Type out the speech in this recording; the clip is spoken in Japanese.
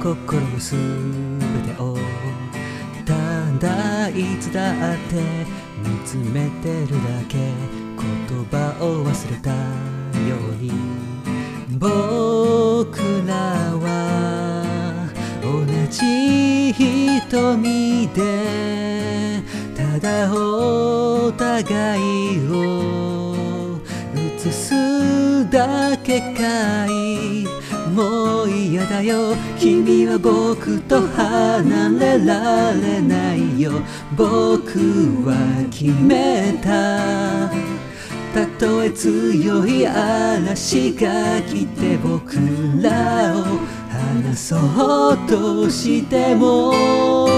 心のすべてをただいつだって見つめてるだけ、言葉を忘れたように僕らは同じ瞳でただお互いを映すだけかい。もう嫌だよ、君は僕と離れられないよ。僕は決めた、たとえ強い嵐が来て僕らを離そうとしても